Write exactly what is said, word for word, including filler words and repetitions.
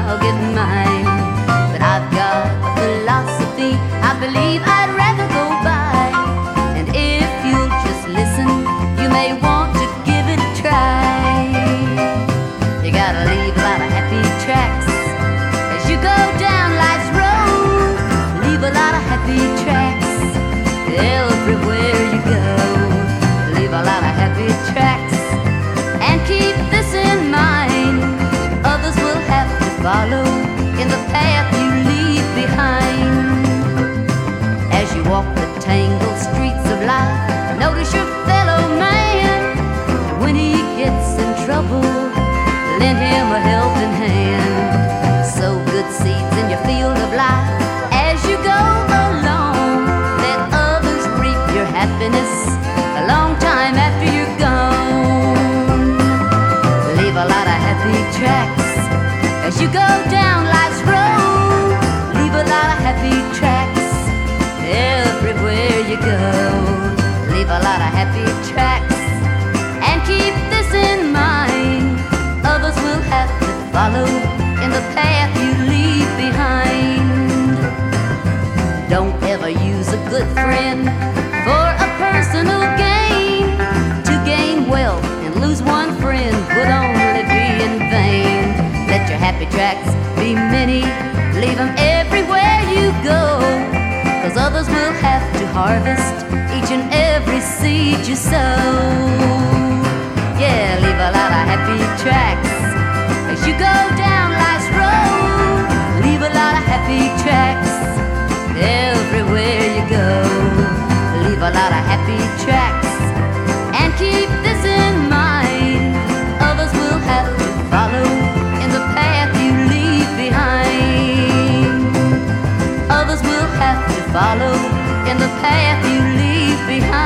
I'll get mine. But I've got a philosophy I believe I'd rather go by. And if you'll just listen, you may want to give it a try. You gotta leave a lot of happy tracks as you go down life's road. Leave a lot of happy tracks everywhere you go. Leave a lot of happy tracks and keep this in mind. Others will have to follow in the path you leave behind. As you walk the tangled streets of life, notice your fellow man. When he gets in trouble, lend him a helping hand. Sow good seeds in your field of life as you go along. Let others reap your happiness a long time after you're gone. Leave a lot of happy tracks as you go down life's road. Leave a lot of happy tracks everywhere you go. Leave a lot of happy tracks and keep this in mind. Others will have to follow in the path you leave behind. Don't ever use a good friend for a personal gain. To gain wealth and lose one friend would only be in vain. Let your happy tracks be many, leave them everywhere you go, 'cause others will have to harvest each and every seed you sow. Yeah, leave a lot of happy tracks as you go down life's road. Leave a lot of happy tracks everywhere you go. Leave a lot of happy tracks and keep this in mind. Others will have to follow in the path you leave behind. Others will have to follow in the path you leave behind.